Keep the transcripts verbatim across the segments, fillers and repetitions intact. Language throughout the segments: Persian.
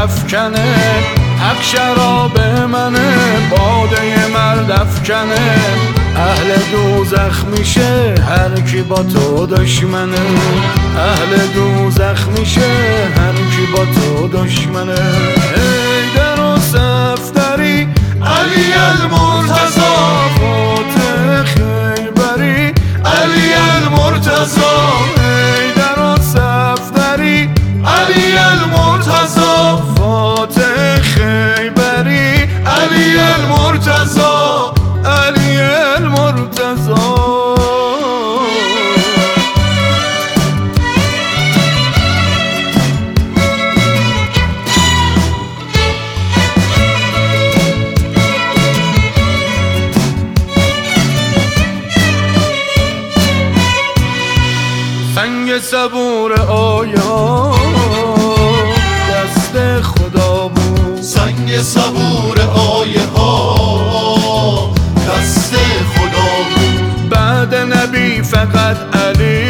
افکنه، حق شراب منه، باده مرد افکنه. اهل دوزخ میشه هر کی با تو دشمنه، اهل دوزخ میشه هر کی با تو دشمنه. حیدر و صفدری، علی المرتضی، فاتح خیبری، علی المرتضی. حیدر و صفدری، علی المرتضی، فاتح خیبری، علی المرتضی، علی المرتضی. سنگ صبور آیا دست خدا بود، سنگ صبور آیه ها دست خدا بود. بعد نبی فقط علی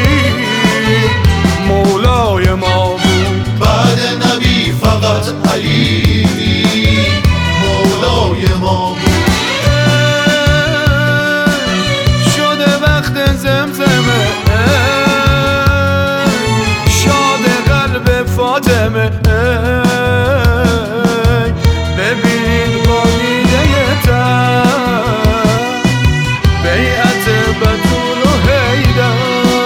مولای ما بود، بعد نبی فقط علی مولای ما بود. شده وقت زمزمه، شاد قلب فاطمه. ببین قالیده تر، بیعت بطول و حیدر.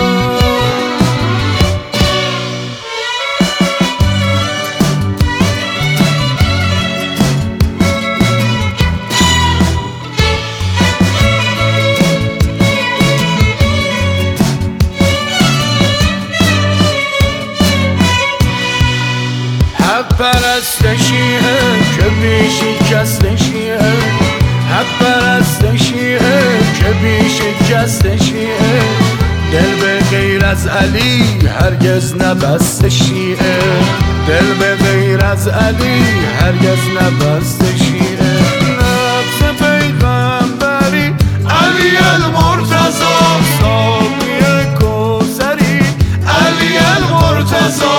حق پرست شیعه که بی شکست شیعه، حق پرست شیعه که بی شکست شیعه. دل به غیر از علی هرگز نبست شیعه، دل به غیر از علی هرگز نبست شیعه. نفس پیغمبری، علی المرتضی، ساقی کوثری، علی المرتضی.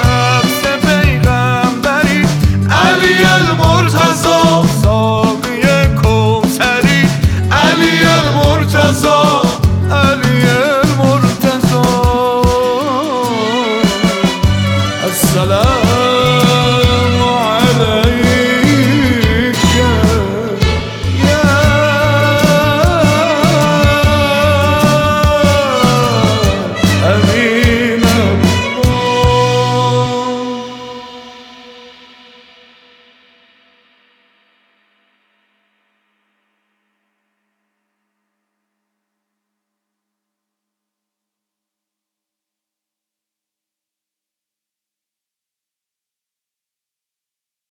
علی المرتضی، ساقی کوثری، علی المرتضی، علی المرتضی. السلام.